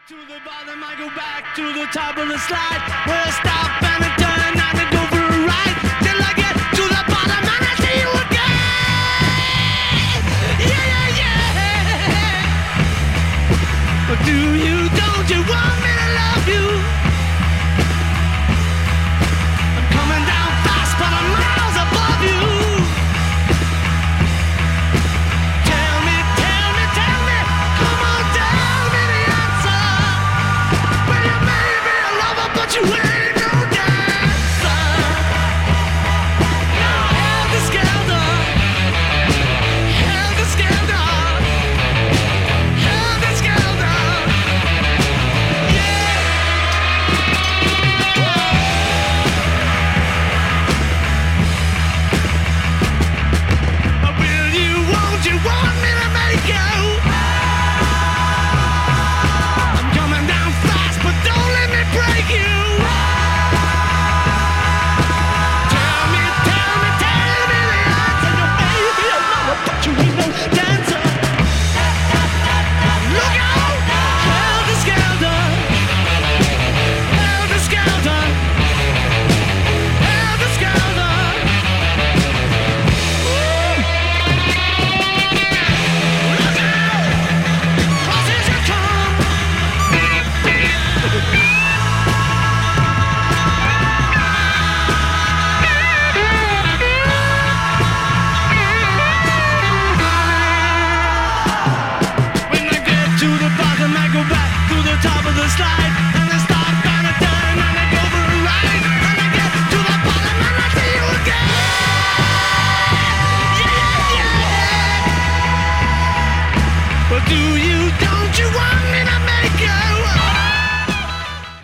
To the bottom, I go back to the top of the slide. Where I stop and I turn and I go for a ride. Till I get to the bottom and I see you again. Yeah, yeah, yeah. But do you, don't you want me to love you? I'm coming down fast, but I'm miles above you. Tell me, come on, tell me the answer. Well, you may be a lover, but you ain't no dancer. Now, helter-skelter, helter-skelter, helter-skelter. Yeah. Will you, won't you want me to make you? I'm coming down fast, but don't let me break you. Tell me the answer. You may be a lover, but you ain't no dancer. Look out! Helter-skelter, helter-skelter, helter-skelter. Look out! Crosses your tongue. When I get to the bottom, I go back to the top of the slide.